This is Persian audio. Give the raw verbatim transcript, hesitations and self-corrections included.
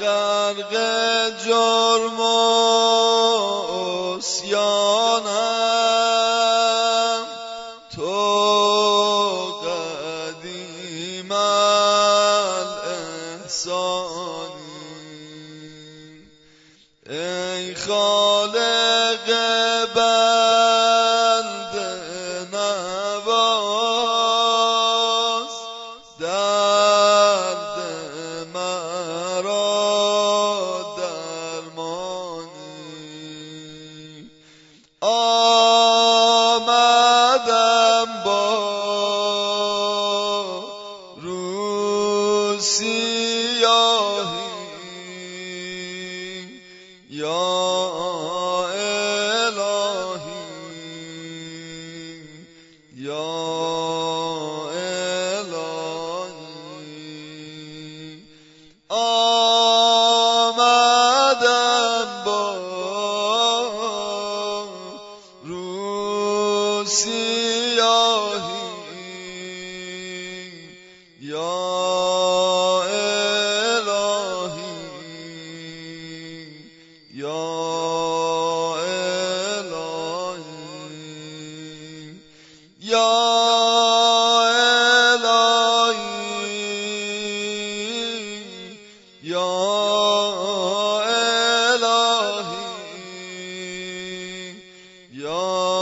غرق جرم و عصیانم، تو قدیم الاحسانی. ای خالق بنده نواز، درد مرا درمانی. آمدم با روز سیاهی، یا الهی یا الهی. آمدم با روز سیاهی، یا الهی یا الهی یا الهی یا الهی یا